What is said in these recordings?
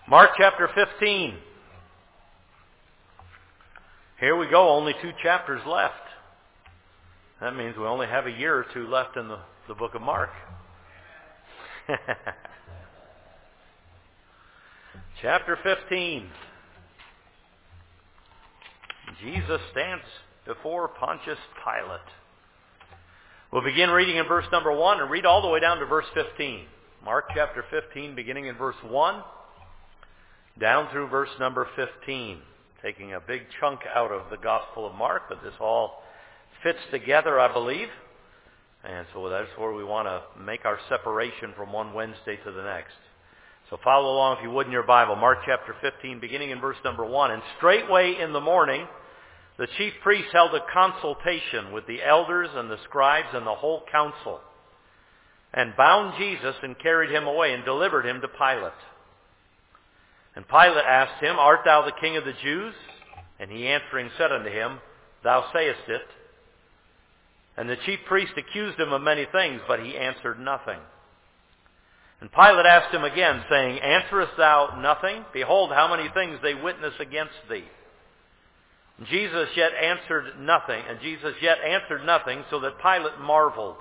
Mark chapter 15. Here we go, only 2 chapters left. That means we only have a year or 2 left in the book of Mark. Chapter 15. Jesus stands before Pontius Pilate. We'll begin reading in verse number 1 and read all the way down to verse 15. Mark chapter 15, beginning in verse 1, down through verse number 15. Taking a big chunk out of the Gospel of Mark, but this all fits together, I believe. And so that's where we want to make our separation from one Wednesday to the next. So follow along if you would in your Bible. Mark chapter 15, beginning in verse number 1. And straightway in the morning, the chief priests held a consultation with the elders and the scribes and the whole council, and bound Jesus and carried him away and delivered him to Pilate. And Pilate asked him, Art thou the king of the Jews? And he answering said unto him, Thou sayest it. And the chief priest accused him of many things, but he answered nothing. And Pilate asked him again, saying, Answerest thou nothing? Behold, how many things they witness against thee. And Jesus yet answered nothing, so that Pilate marveled.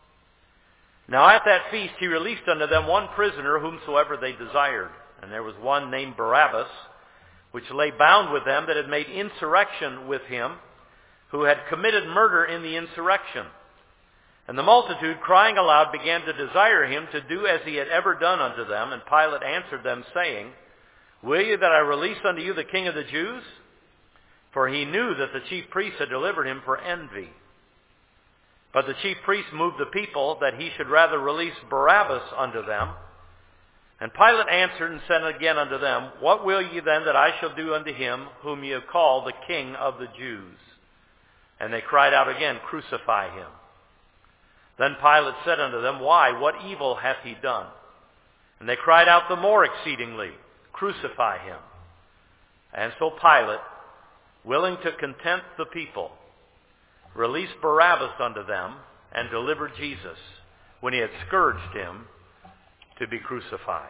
Now at that feast he released unto them one prisoner, whomsoever they desired. And there was one named Barabbas, which lay bound with them that had made insurrection with him, who had committed murder in the insurrection. And the multitude, crying aloud, began to desire him to do as he had ever done unto them. And Pilate answered them, saying, Will you that I release unto you the King of the Jews? For he knew that the chief priests had delivered him for envy. But the chief priests moved the people that he should rather release Barabbas unto them. And Pilate answered and said again unto them, What will ye then that I shall do unto him whom ye have called the King of the Jews? And they cried out again, Crucify him. Then Pilate said unto them, Why, what evil hath he done? And they cried out the more exceedingly, Crucify him. And so Pilate, willing to content the people, released Barabbas unto them, and delivered Jesus, when he had scourged him, to be crucified.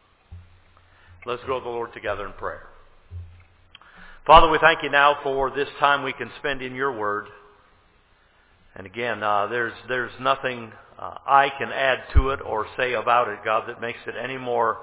Let's go to the Lord together in prayer. Father, we thank you now for this time we can spend in your word. And again, there's nothing I can add to it or say about it, God, that makes it any more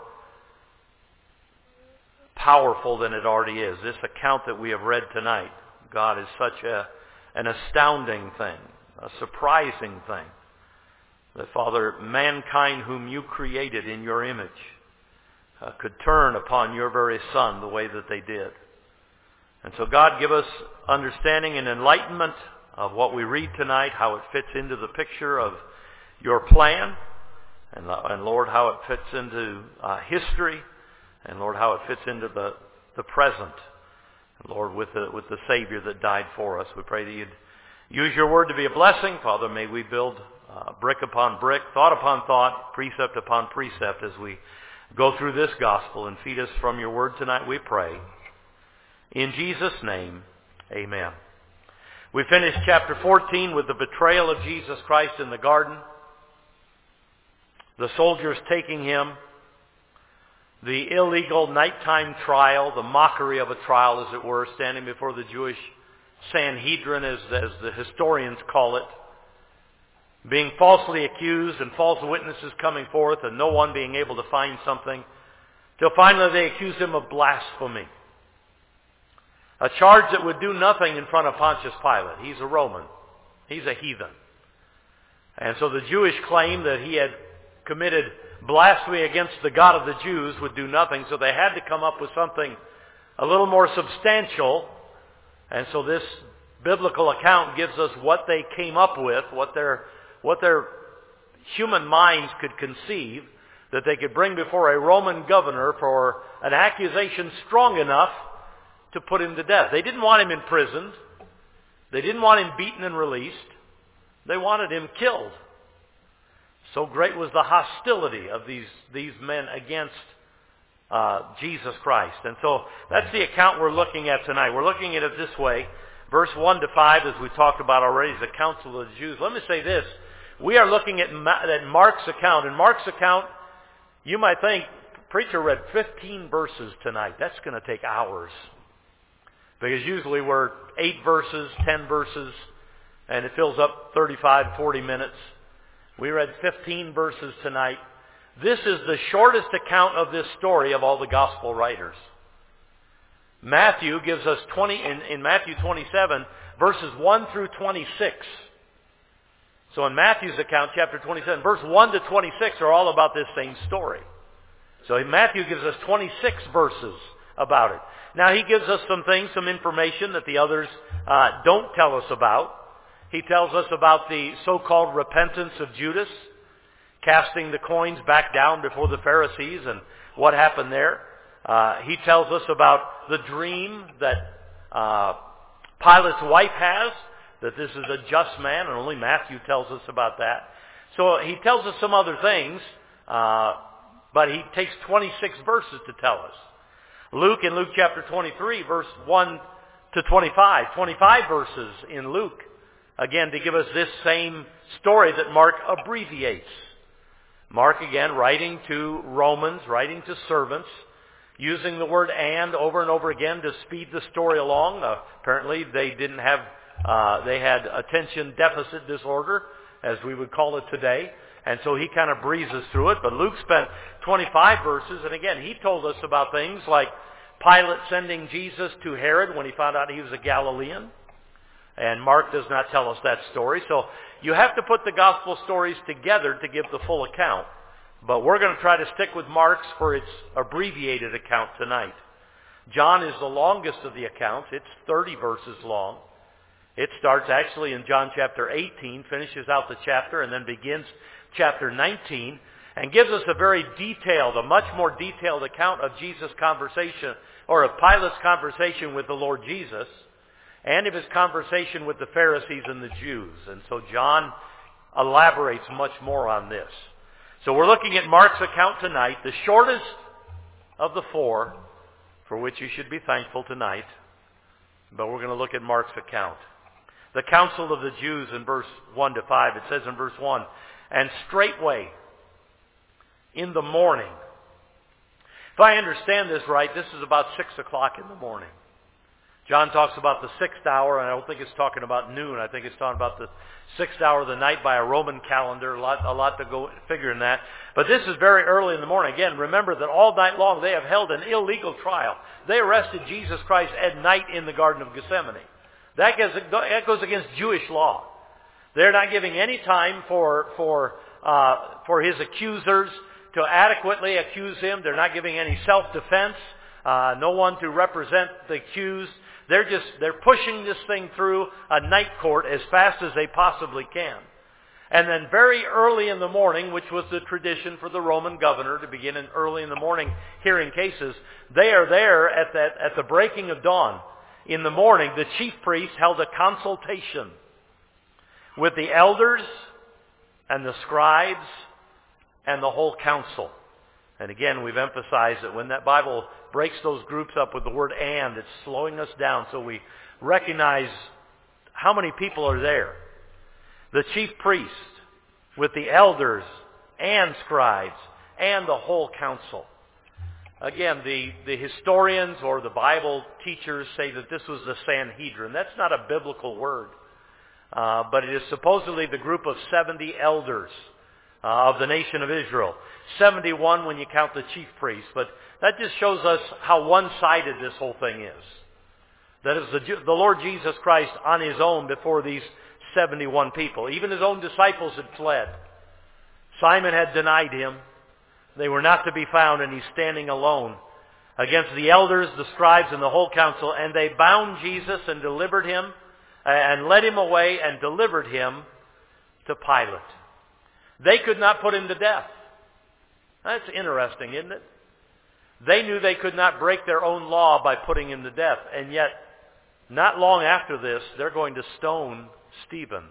powerful than it already is. This account that we have read tonight, God, is such an astounding thing, a surprising thing. That, Father, mankind whom you created in your image could turn upon your very Son the way that they did. And so, God, give us understanding and enlightenment of what we read tonight, how it fits into the picture of your plan, and Lord, how it fits into history, and Lord, how it fits into the present. And Lord, with the Savior that died for us, we pray that you'd use your word to be a blessing. Father, may we build brick upon brick, thought upon thought, precept upon precept as we go through this gospel, and feed us from your word tonight, we pray. In Jesus' name, amen. We finished chapter 14 with the betrayal of Jesus Christ in the garden, the soldiers taking him, the illegal nighttime trial, the mockery of a trial, as it were, standing before the Jewish Sanhedrin, as the historians call it, being falsely accused and false witnesses coming forth and no one being able to find something, till finally they accused him of blasphemy. A charge that would do nothing in front of Pontius Pilate. He's a Roman. He's a heathen. And so the Jewish claim that he had committed blasphemy against the God of the Jews would do nothing, so they had to come up with something a little more substantial. And so this biblical account gives us what they came up with, what their human minds could conceive, that they could bring before a Roman governor for an accusation strong enough to put him to death. They didn't want him imprisoned. They didn't want him beaten and released. They wanted him killed. So great was the hostility of these men against Jesus Christ. And so that's the account we're looking at tonight. We're looking at it this way. Verse 1 to 5, as we talked about already, is the council of the Jews. Let me say this. We are looking at Mark's account. In Mark's account, you might think preacher read 15 verses tonight. That's going to take hours. Because usually we're 8 verses, 10 verses, and it fills up 35, 40 minutes. We read 15 verses tonight. This is the shortest account of this story of all the gospel writers. Matthew gives us in Matthew 27, verses 1 through 26. So in Matthew's account, chapter 27, verse 1 to 26 are all about this same story. So Matthew gives us 26 verses about it. Now he gives us some information that the others don't tell us about. He tells us about the so-called repentance of Judas, casting the coins back down before the Pharisees and what happened there. He tells us about the dream that Pilate's wife has, that this is a just man, and only Matthew tells us about that. So he tells us some other things, but he takes 26 verses to tell us. Luke, in Luke chapter 23, verse 1 to 25, 25 verses in Luke, again, to give us this same story that Mark abbreviates. Mark, again, writing to Romans, writing to servants, using the word and over again to speed the story along. Apparently, they had attention deficit disorder, as we would call it today. And so he kind of breezes through it. But Luke spent 25 verses, and again, he told us about things like Pilate sending Jesus to Herod when he found out he was a Galilean. And Mark does not tell us that story. So you have to put the gospel stories together to give the full account. But we're going to try to stick with Mark's for its abbreviated account tonight. John is the longest of the accounts. It's 30 verses long. It starts actually in John chapter 18, finishes out the chapter, and then begins chapter 19, and gives us a much more detailed account of Jesus' conversation, or of Pilate's conversation with the Lord Jesus, and of his conversation with the Pharisees and the Jews. And so John elaborates much more on this. So we're looking at Mark's account tonight, the shortest of the 4, for which you should be thankful tonight. But we're going to look at Mark's account. The council of the Jews in verse 1 to 5, it says in verse 1, and straightway in the morning. If I understand this right, this is about 6 o'clock in the morning. John talks about the 6th hour, and I don't think it's talking about noon. I think it's talking about the 6th hour of the night by a Roman calendar. A lot to go figure in that. But this is very early in the morning. Again, remember that all night long they have held an illegal trial. They arrested Jesus Christ at night in the Garden of Gethsemane. That goes against Jewish law. They're not giving any time for his accusers to adequately accuse him. They're not giving any self-defense. No one to represent the accused. They're pushing this thing through a night court as fast as they possibly can. And then very early in the morning, which was the tradition for the Roman governor to begin early in the morning hearing cases, they are there at the breaking of dawn. In the morning, the chief priest held a consultation with the elders and the scribes and the whole council. And again, we've emphasized that when that Bible breaks those groups up with the word and, it's slowing us down so we recognize how many people are there. The chief priest with the elders and scribes and the whole council. Again, the historians or the Bible teachers say that this was the Sanhedrin. That's not a biblical word. But it is supposedly the group of 70 elders of the nation of Israel. 71 when you count the chief priest. But that just shows us how one-sided this whole thing is. That is the Lord Jesus Christ on his own before these 71 people. Even his own disciples had fled. Simon had denied him. They were not to be found, and he's standing alone against the elders, the scribes, and the whole council. And they bound Jesus and delivered him, and led him away and delivered him to Pilate. They could not put him to death. That's interesting, isn't it? They knew they could not break their own law by putting him to death. And yet, not long after this, they're going to stone Stephen.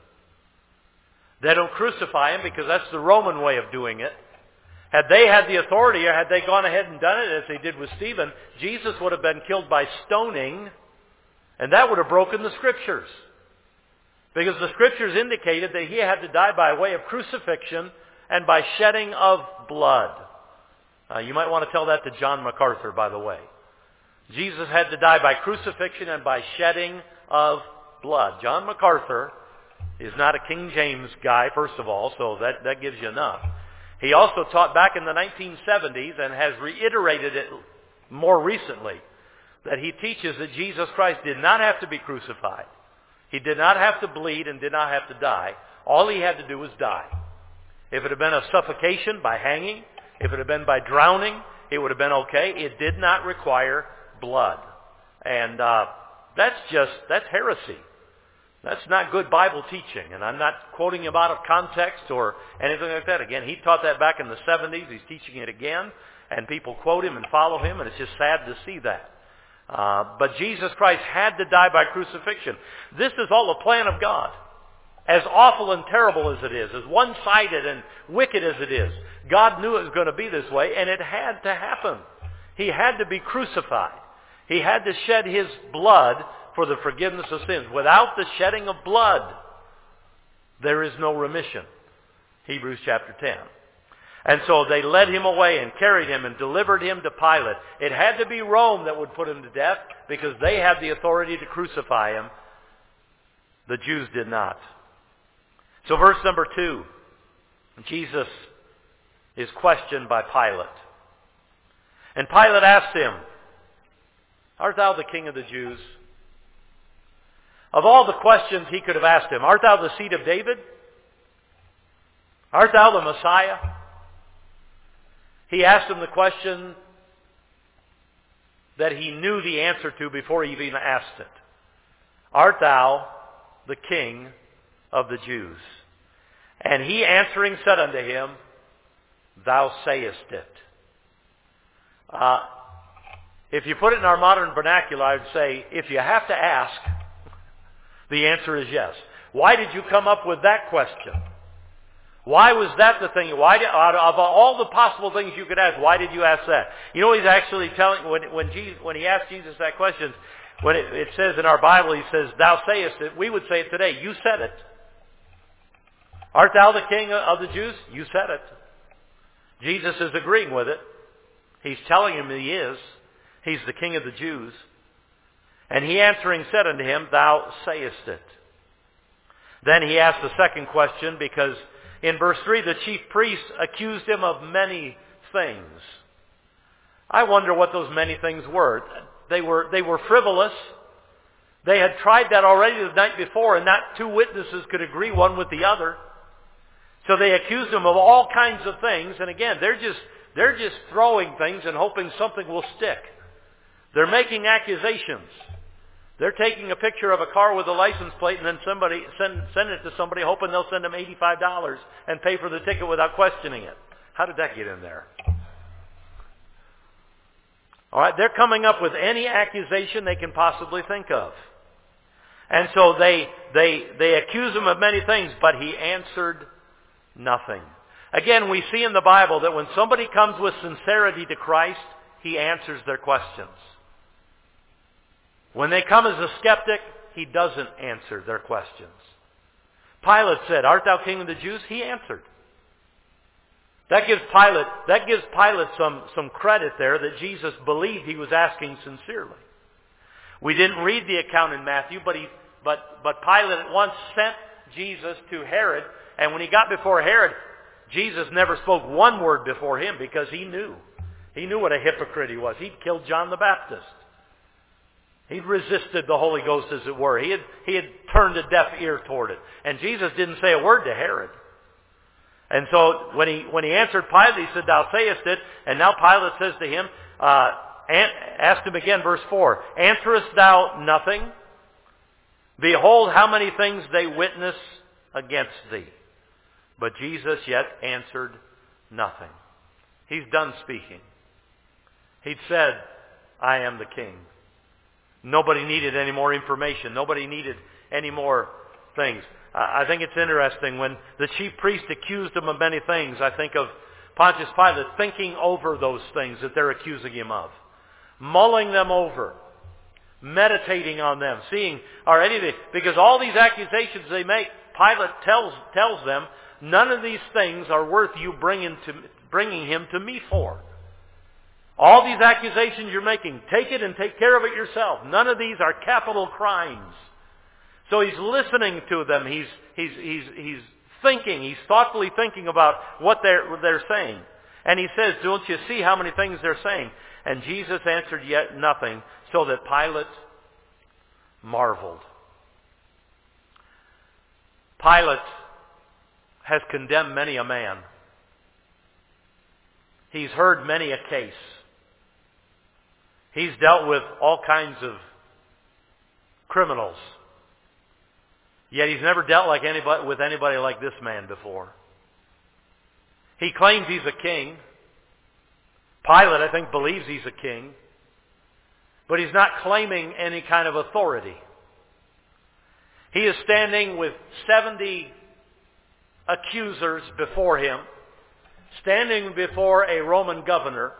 They don't crucify him because that's the Roman way of doing it. Had they had the authority, or had they gone ahead and done it as they did with Stephen, Jesus would have been killed by stoning, and that would have broken the Scriptures. Because the Scriptures indicated that he had to die by way of crucifixion and by shedding of blood. You might want to tell that to John MacArthur, by the way. Jesus had to die by crucifixion and by shedding of blood. John MacArthur is not a King James guy, first of all, so that gives you enough. He also taught back in the 1970s and has reiterated it more recently that he teaches that Jesus Christ did not have to be crucified. He did not have to bleed and did not have to die. All he had to do was die. If it had been of suffocation by hanging, if it had been by drowning, it would have been okay. It did not require blood. And that's heresy. That's not good Bible teaching. And I'm not quoting him out of context or anything like that. Again, he taught that back in the 70s. He's teaching it again. And people quote him and follow him. And it's just sad to see that. But Jesus Christ had to die by crucifixion. This is all a plan of God. As awful and terrible as it is, as one-sided and wicked as it is, God knew it was going to be this way, and it had to happen. He had to be crucified. He had to shed his blood for the forgiveness of sins. Without the shedding of blood, there is no remission. Hebrews chapter 10. And so they led him away and carried him and delivered him to Pilate. It had to be Rome that would put him to death because they had the authority to crucify him. The Jews did not. So verse number 2, Jesus is questioned by Pilate. And Pilate asked him, "Art thou the King of the Jews?" Of all the questions he could have asked him, "Art thou the seed of David? Art thou the Messiah?" He asked him the question that he knew the answer to before he even asked it. "Art thou the King of the Jews?" And he answering said unto him, "Thou sayest it." If you put it in our modern vernacular, I would say, if you have to ask, the answer is yes. Why did you come up with that question? Why was that the thing? Out of all the possible things you could ask, why did you ask that? You know, he's actually telling, when he asked Jesus that question, when it says in our Bible, he says, "Thou sayest it," we would say it today, "You said it." "Art thou the King of the Jews?" "You said it." Jesus is agreeing with it. He's telling him he is. He's the King of the Jews. And he answering said unto him, "Thou sayest it." Then he asked the second question because in verse 3, the chief priests accused him of many things. I wonder what those many things were. They were frivolous. They had tried that already the night before, and not two witnesses could agree one with the other. So they accused him of all kinds of things. And again, they're just throwing things and hoping something will stick. They're making accusations. They're taking a picture of a car with a license plate and then send it to somebody hoping they'll send them $85 and pay for the ticket without questioning it. How did that get in there? All right, they're coming up with any accusation they can possibly think of. And so they accuse him of many things, but he answered nothing. Again, we see in the Bible that when somebody comes with sincerity to Christ, he answers their questions. When they come as a skeptic, he doesn't answer their questions. Pilate said, "Art thou King of the Jews?" He answered. That gives Pilate some credit there that Jesus believed he was asking sincerely. We didn't read the account in Matthew, but Pilate at once sent Jesus to Herod, and when he got before Herod, Jesus never spoke one word before him because he knew. He knew what a hypocrite he was. He'd killed John the Baptist. He'd resisted the Holy Ghost, as it were. He had turned a deaf ear toward it. And Jesus didn't say a word to Herod. And so when he answered Pilate, he said, "Thou sayest it." And now Pilate says to him, asked him again, verse 4, "Answerest thou nothing? Behold, how many things they witness against thee." But Jesus yet answered nothing. He's done speaking. He'd said, "I am the King." Nobody needed any more information. Nobody needed any more things. I think it's interesting when the chief priest accused him of many things. I think of Pontius Pilate thinking over those things that they're accusing him of. Mulling them over. Meditating on them. Seeing, or anything. Because all these accusations they make, Pilate tells them, none of these things are worth you bringing him to me for. All these accusations you're making, take it and take care of it yourself. None of these are capital crimes. So he's listening to them. He's thinking. He's thoughtfully thinking about what they're saying. And he says, don't you see how many things they're saying? And Jesus answered yet nothing, so that Pilate marveled. Pilate has condemned many a man. He's heard many a case. He's dealt with all kinds of criminals. Yet he's never dealt with anybody like this man before. He claims he's a king. Pilate, I think, believes he's a king. But he's not claiming any kind of authority. He is standing with 70 accusers before him, standing before a Roman governor,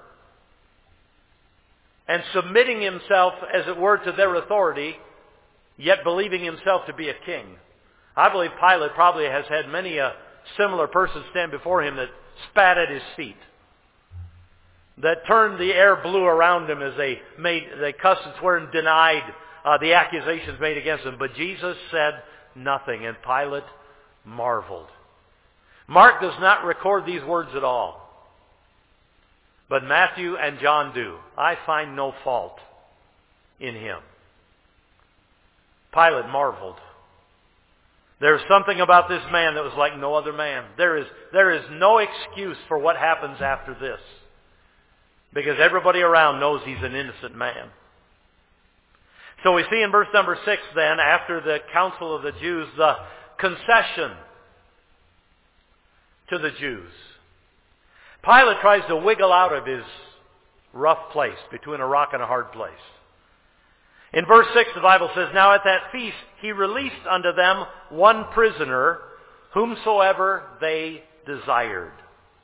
and submitting himself, as it were, to their authority, yet believing himself to be a king. I believe Pilate probably has had many a similar person stand before him that spat at his feet, that turned the air blue around him as they cussed and swear and denied the accusations made against him. But Jesus said nothing, and Pilate marveled. Mark does not record these words at all, but Matthew and John do. I find no fault in him. Pilate marveled. There's something about this man that was like no other man. There is no excuse for what happens after this, because everybody around knows he's an innocent man. So we see in verse number 6 then, after the council of the Jews, the concession to the Jews. Pilate tries to wiggle out of his rough place, between a rock and a hard place. In verse 6, the Bible says, now at that feast he released unto them one prisoner, whomsoever they desired.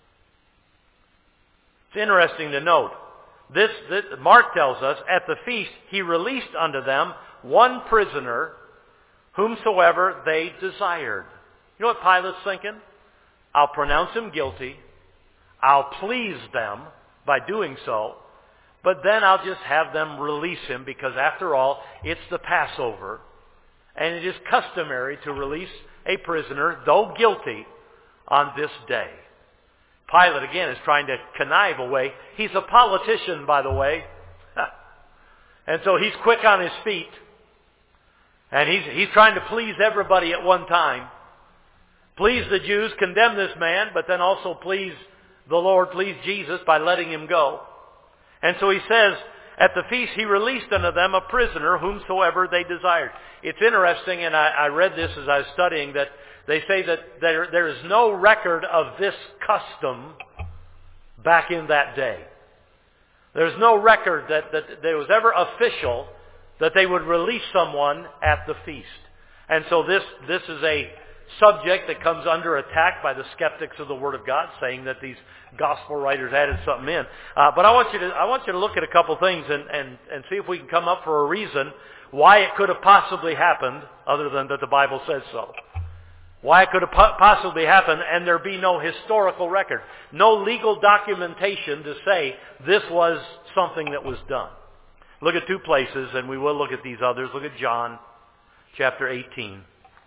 It's interesting to note, this Mark tells us, at the feast he released unto them one prisoner, whomsoever they desired. You know what Pilate's thinking? I'll pronounce him guilty. I'll please them by doing so. But then I'll just have them release him, because after all, it's the Passover. And it is customary to release a prisoner, though guilty, on this day. Pilate, again, is trying to connive away. He's a politician, by the way. And so he's quick on his feet. And he's trying to please everybody at one time. Please the Jews, condemn this man, but then also please the Lord, please Jesus, by letting him go. And so he says, at the feast he released unto them a prisoner, whomsoever they desired. It's interesting, and I read this as I was studying, that they say that there is no record of this custom back in that day. There's no record that there was ever official that they would release someone at the feast. And so this is a subject that comes under attack by the skeptics of the Word of God, saying that these gospel writers added something in. But I want you to look at a couple things and see if we can come up for a reason why it could have possibly happened, other than that the Bible says so. Why it could have possibly happened, and there be no historical record, no legal documentation to say this was something that was done. Look at two places, and we will look at these others. Look at John chapter 18.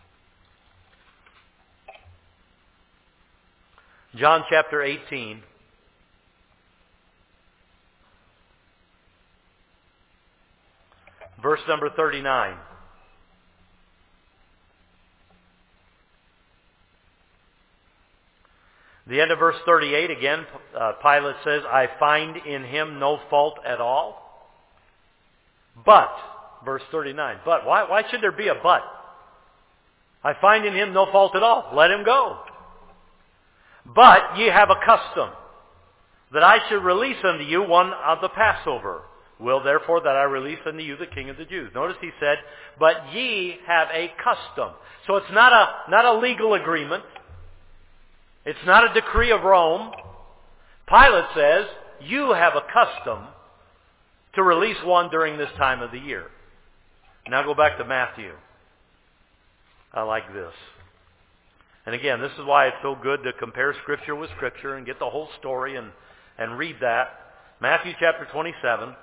John chapter 18. Verse number 39. The end of verse 38, again, Pilate says, I find in him no fault at all. But, verse 39, but, why should there be a but? I find in him no fault at all. Let him go. But ye have a custom, that I should release unto you one of the Passover. Will therefore that I release unto you the King of the Jews. Notice he said, but ye have a custom. So it's not a legal agreement. It's not a decree of Rome. Pilate says, you have a custom to release one during this time of the year. Now go back to Matthew. I like this. And again, this is why it's so good to compare Scripture with Scripture and get the whole story and read that. Matthew chapter 27.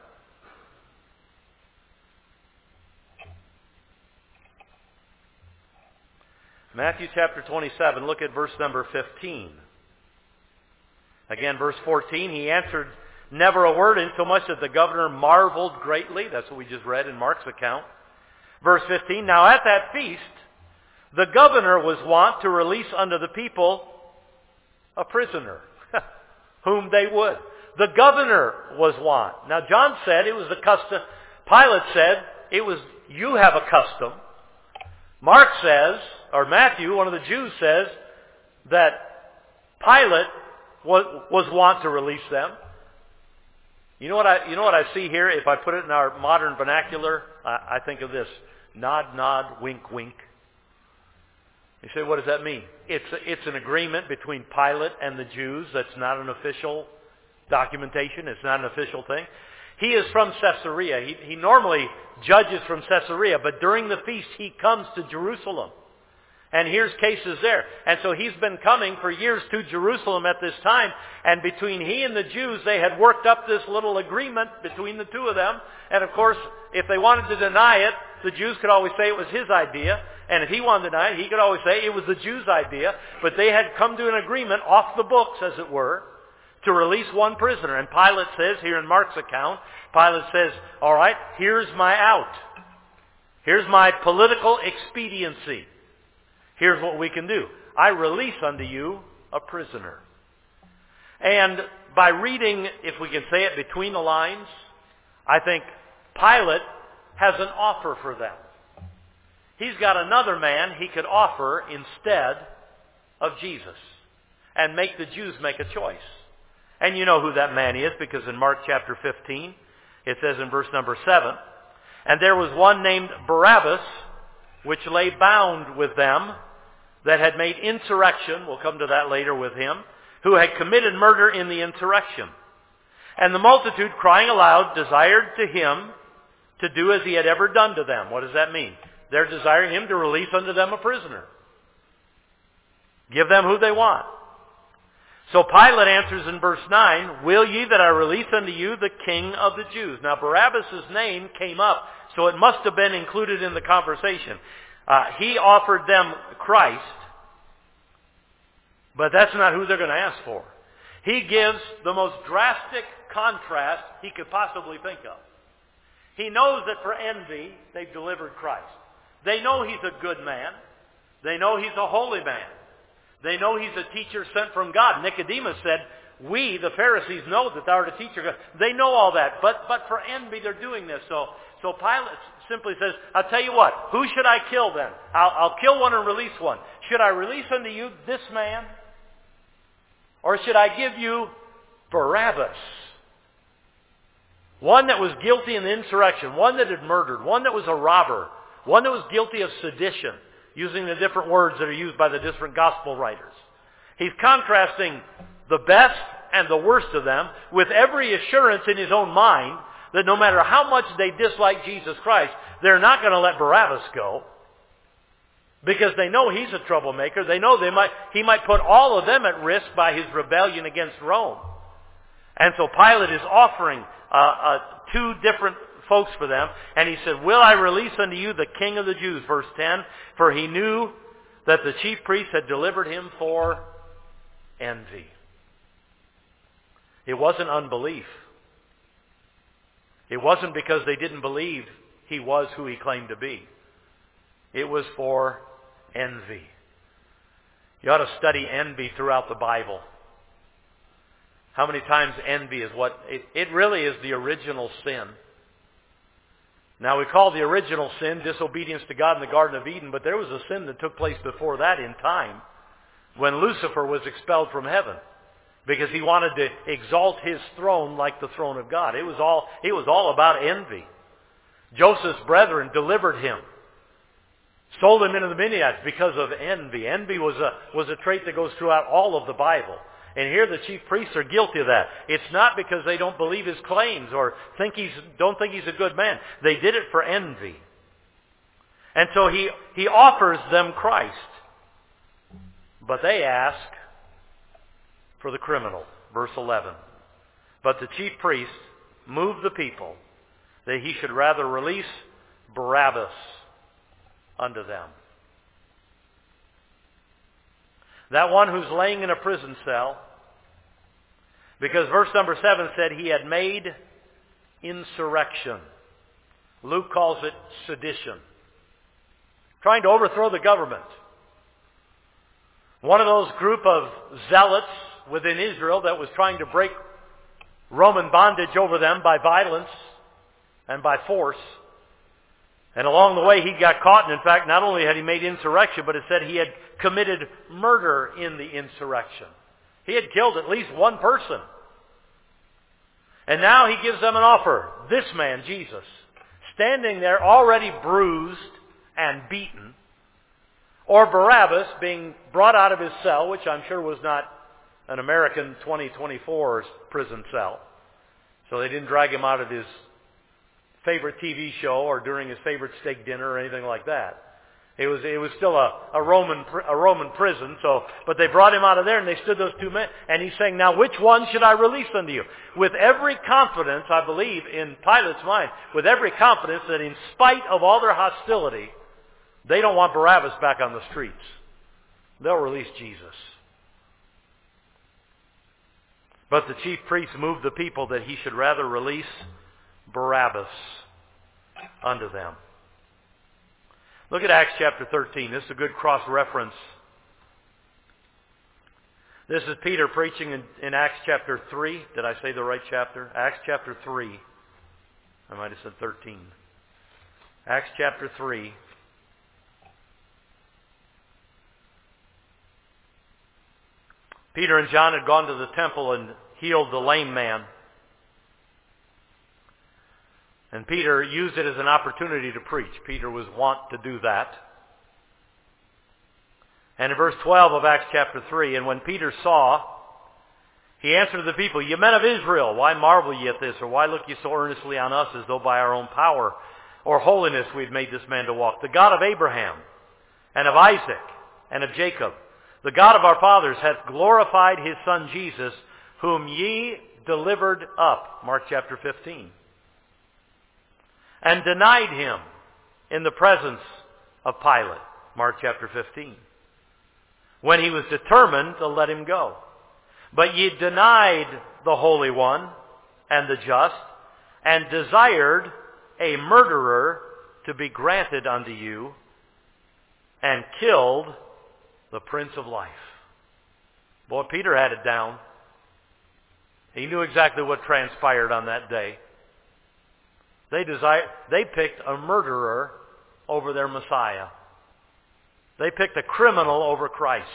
Matthew chapter 27, look at verse number 15. Again, verse 14, he answered never a word, insomuch that the governor marveled greatly. That's what we just read in Mark's account. Verse 15, now at that feast, the governor was wont to release unto the people a prisoner, whom they would. The governor was wont. Now John said it was the custom. Pilate said it was, you have a custom. Mark says, or Matthew, one of the Jews, says that Pilate was wont to release them. You know what I see here? If I put it in our modern vernacular, I think of this: nod, nod, wink, wink. You say, what does that mean? It's an agreement between Pilate and the Jews. That's not an official documentation. It's not an official thing. He is from Caesarea. He normally judges from Caesarea, but during the feast he comes to Jerusalem and hears cases there. And so he's been coming for years to Jerusalem at this time, and between he and the Jews, they had worked up this little agreement between the two of them. And of course, if they wanted to deny it, the Jews could always say it was his idea, and if he wanted to deny it, he could always say it was the Jews' idea. But they had come to an agreement off the books, as it were, to release one prisoner. And Pilate says, here in Mark's account, Pilate says, all right, here's my out. Here's my political expediency. Here's what we can do. I release unto you a prisoner. And by reading, if we can say it between the lines, I think Pilate has an offer for them. He's got another man he could offer instead of Jesus and make the Jews make a choice. And you know who that man is, because in Mark chapter 15, it says in verse number 7, and there was one named Barabbas, which lay bound with them, that had made insurrection, we'll come to that later with him, who had committed murder in the insurrection. And the multitude, crying aloud, desired to him to do as he had ever done to them. What does that mean? They're desiring him to release unto them a prisoner. Give them who they want. So Pilate answers in verse 9, will ye that I release unto you the King of the Jews? Now Barabbas' name came up, so it must have been included in the conversation. He offered them Christ, but that's not who they're going to ask for. He gives the most drastic contrast he could possibly think of. He knows that for envy, they've delivered Christ. They know he's a good man. They know he's a holy man. They know he's a teacher sent from God. Nicodemus said, we, the Pharisees, know that thou art a teacher. They know all that, but for envy they're doing this. So Pilate simply says, I'll tell you what, who should I kill then? I'll kill one and release one. Should I release unto you this man? Or should I give you Barabbas? One that was guilty in the insurrection, one that had murdered, one that was a robber, one that was guilty of sedition, using the different words that are used by the different gospel writers. He's contrasting the best and the worst of them with every assurance in his own mind that no matter how much they dislike Jesus Christ, they're not going to let Barabbas go, because they know he's a troublemaker. They know he might put all of them at risk by his rebellion against Rome. And so Pilate is offering two different folks for them. And he said, will I release unto you the King of the Jews? Verse 10, for he knew that the chief priests had delivered him for envy. It wasn't unbelief. It wasn't because they didn't believe he was who he claimed to be. It was for envy. You ought to study envy throughout the Bible. How many times envy is it really is the original sin. Now we call the original sin disobedience to God in the Garden of Eden, but there was a sin that took place before that in time when Lucifer was expelled from heaven because he wanted to exalt his throne like the throne of God. It was all about envy. Joseph's brethren delivered him, sold him into the Midianites because of envy. Envy was a trait that goes throughout all of the Bible. And here the chief priests are guilty of that. It's not because they don't believe his claims or don't think he's a good man. They did it for envy. And so he offers them Christ. But they ask for the criminal. Verse 11. But the chief priest moved the people that he should rather release Barabbas unto them. That one who's laying in a prison cell, because verse number 7 said he had made insurrection. Luke calls it sedition. Trying to overthrow the government. One of those group of zealots within Israel that was trying to break Roman bondage over them by violence and by force. And along the way he got caught, and in fact not only had he made insurrection, but it said he had committed murder in the insurrection. He had killed at least one person. And now he gives them an offer. This man, Jesus, standing there already bruised and beaten, or Barabbas being brought out of his cell, which I'm sure was not an American 2024 prison cell. So they didn't drag him out of his favorite TV show or during his favorite steak dinner or anything like that. It was still a Roman prison. But they brought him out of there, and they stood those two men, and he's saying, "Now which one should I release unto you?" With every confidence, I believe, in Pilate's mind, with every confidence that in spite of all their hostility, they don't want Barabbas back on the streets. They'll release Jesus. But the chief priests moved the people that he should rather release Barabbas unto them. Look at Acts chapter 13. This is a good cross-reference. This is Peter preaching in Acts chapter 3. Did I say the right chapter? Acts chapter 3. I might have said 13. Acts chapter 3. Peter and John had gone to the temple and healed the lame man. And Peter used it as an opportunity to preach. Peter was wont to do that. And in verse 12 of Acts chapter 3, "And when Peter saw, he answered the people, Ye men of Israel, why marvel ye at this? Or why look ye so earnestly on us, as though by our own power or holiness we had made this man to walk? The God of Abraham, and of Isaac, and of Jacob, the God of our fathers, hath glorified his Son Jesus, whom ye delivered up." Mark chapter 15. "And denied him in the presence of Pilate." Mark chapter 15. "When he was determined to let him go. But ye denied the Holy One and the just, and desired a murderer to be granted unto you, and killed the Prince of Life." Boy, Peter had it down. He knew exactly what transpired on that day. They picked a murderer over their Messiah. They picked a criminal over Christ.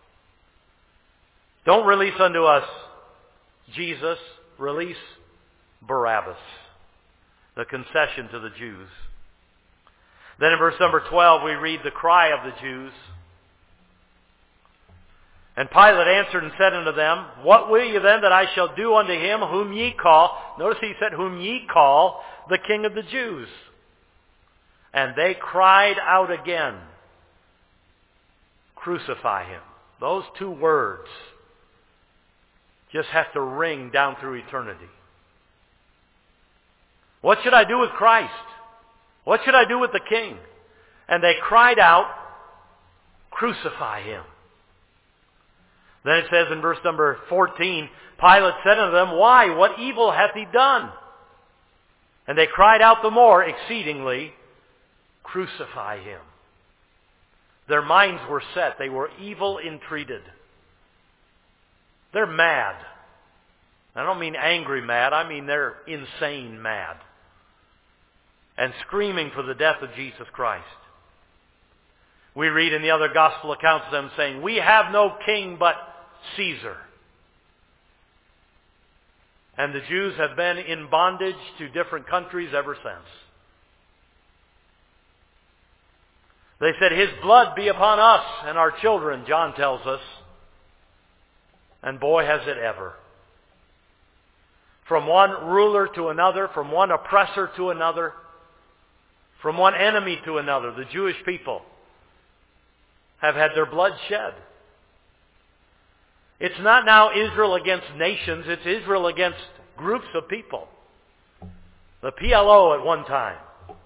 Don't release unto us Jesus, release Barabbas. The concession to the Jews. Then in verse number 12 we read the cry of the Jews. "And Pilate answered and said unto them, What will ye then that I shall do unto him whom ye call," notice he said, "whom ye call the King of the Jews?" And they cried out again, "Crucify him." Those two words just have to ring down through eternity. What should I do with Christ? What should I do with the King? And they cried out, "Crucify him." Then it says in verse number 14, Pilate said unto them, "Why? What evil hath he done?" And they cried out the more exceedingly, "Crucify him." Their minds were set. They were evil entreated. They're mad. I don't mean angry mad. I mean they're insane mad. And screaming for the death of Jesus Christ. We read in the other gospel accounts of them saying, "We have no king but Caesar." And the Jews have been in bondage to different countries ever since. They said, "His blood be upon us and our children," John tells us. And boy, has it ever. From one ruler to another, from one oppressor to another, from one enemy to another, the Jewish people have had their blood shed. It's not now Israel against nations, it's Israel against groups of people. The PLO at one time.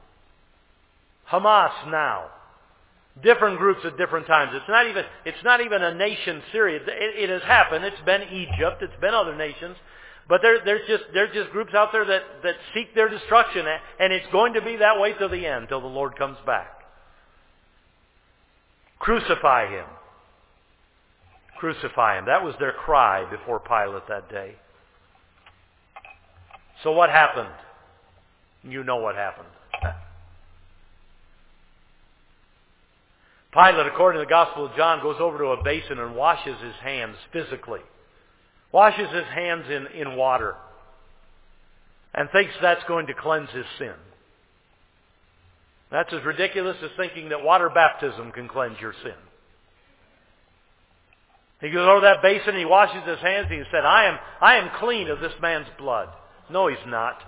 Hamas now. Different groups at different times. It's not even a nation, Syria. It has happened. It's been Egypt. It's been other nations. But there's just groups out there that seek their destruction. And it's going to be that way till the end, till the Lord comes back. Crucify him. Crucify him. That was their cry before Pilate that day. So what happened? You know what happened. Pilate, according to the Gospel of John, goes over to a basin and washes his hands physically. Washes his hands in water. And thinks that's going to cleanse his sin. That's as ridiculous as thinking that water baptism can cleanse your sin. He goes over that basin, he washes his hands, and he said, I am clean of this man's blood. No, he's not.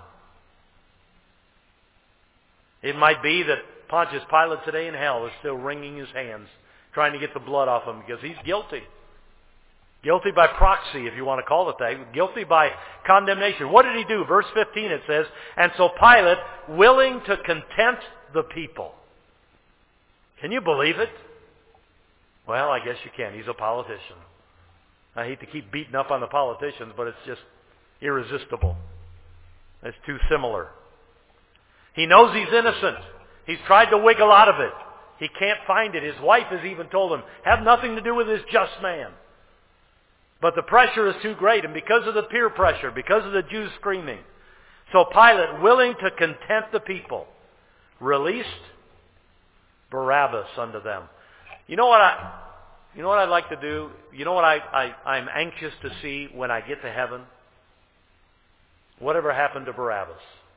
It might be that Pontius Pilate today in hell is still wringing his hands, trying to get the blood off him because he's guilty. Guilty by proxy, if you want to call it that. Guilty by condemnation. What did he do? Verse 15 it says, and so Pilate, willing to content the people. Can you believe it? Well, I guess you can. He's a politician. I hate to keep beating up on the politicians, but it's just irresistible. It's too similar. He knows he's innocent. He's tried to wiggle out of it. He can't find it. His wife has even told him, have nothing to do with this just man. But the pressure is too great, and because of the peer pressure, because of the Jews screaming, so Pilate, willing to content the people, released Barabbas unto them. You know what I'd like to do? You know what I'm anxious to see when I get to heaven? Whatever happened to Barabbas?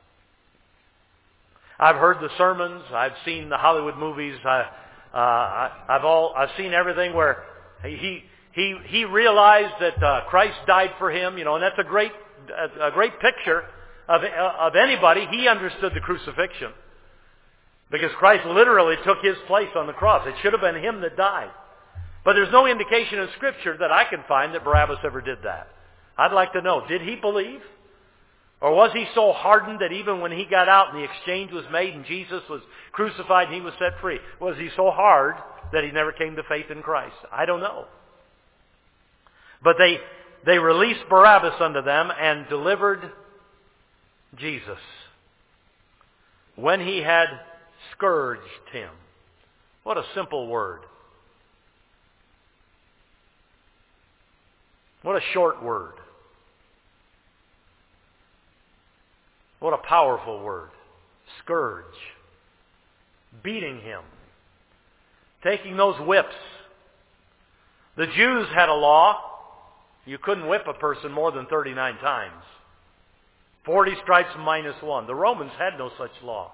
I've heard the sermons. I've seen the Hollywood movies. I've seen everything where he realized that Christ died for him. You know, and that's a great picture of anybody. He understood the crucifixion because Christ literally took his place on the cross. It should have been him that died. But there's no indication in Scripture that I can find that Barabbas ever did that. I'd like to know, did he believe? Or was he so hardened that even when he got out and the exchange was made and Jesus was crucified and he was set free, was he so hard that he never came to faith in Christ? I don't know. But they released Barabbas unto them and delivered Jesus when he had scourged him. What a simple word. What a short word. What a powerful word. Scourge. Beating him. Taking those whips. The Jews had a law. You couldn't whip a person more than 39 times. 40 stripes minus 1. The Romans had no such law.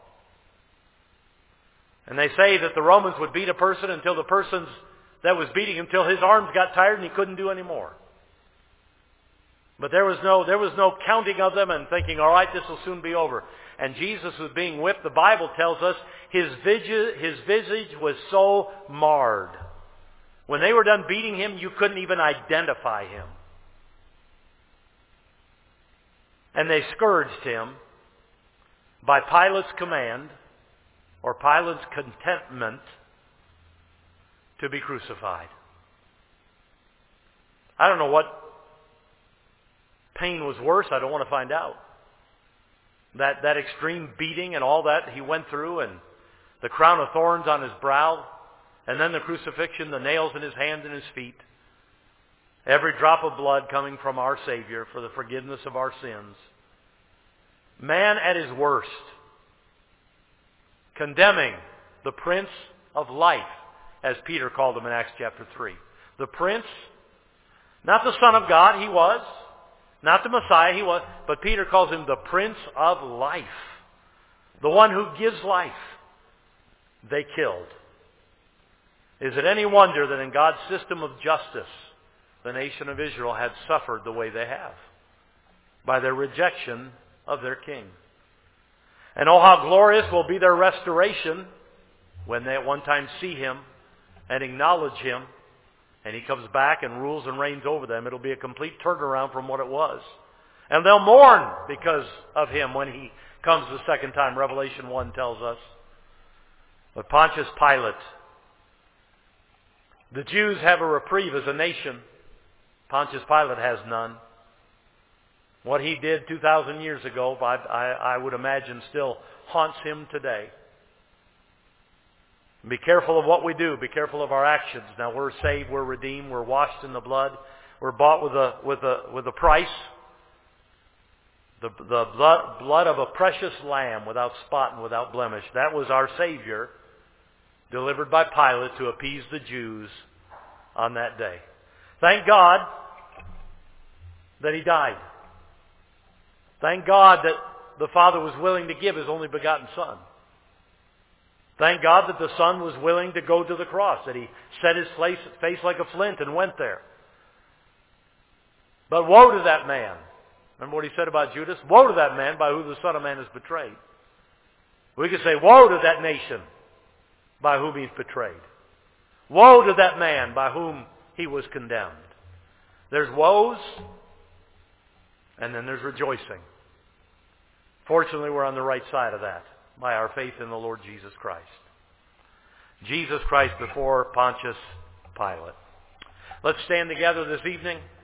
And they say that the Romans would beat a person until the person that was beating him, until his arms got tired and he couldn't do any more. But there was no counting of them and thinking, all right, this will soon be over. And Jesus was being whipped. The Bible tells us his visage was so marred. When they were done beating him, you couldn't even identify him. And they scourged him by Pilate's command or Pilate's contentment to be crucified. I don't know what pain was worse. I don't want to find out. That extreme beating and all that he went through, and the crown of thorns on his brow, and then the crucifixion, the nails in his hands and his feet. Every drop of blood coming from our Savior for the forgiveness of our sins. Man at his worst, condemning the Prince of Life, as Peter called him in Acts chapter 3. The Prince, not the Son of God, he was. Not the Messiah, he was. But Peter calls him the Prince of Life. The one who gives life. They killed. Is it any wonder that in God's system of justice, the nation of Israel had suffered the way they have? By their rejection of their king. And oh, how glorious will be their restoration when they at one time see him and acknowledge him, and he comes back and rules and reigns over them. It'll be a complete turnaround from what it was. And they'll mourn because of him when he comes the second time. Revelation 1 tells us. But Pontius Pilate, the Jews have a reprieve as a nation. Pontius Pilate has none. What he did 2,000 years ago, I would imagine, still haunts him today. Be careful of what we do. Be careful of our actions. Now we're saved, we're redeemed, we're washed in the blood. We're bought with a price. The blood of a precious lamb without spot and without blemish. That was our Savior, delivered by Pilate to appease the Jews on that day. Thank God that he died. Thank God that the Father was willing to give his only begotten Son. Thank God that the Son was willing to go to the cross, that he set his face like a flint and went there. But woe to that man. Remember what he said about Judas? Woe to that man by whom the Son of Man is betrayed. We could say, woe to that nation by whom he's betrayed. Woe to that man by whom he was condemned. There's woes, and then there's rejoicing. Fortunately, we're on the right side of that by our faith in the Lord Jesus Christ. Jesus Christ before Pontius Pilate. Let's stand together this evening.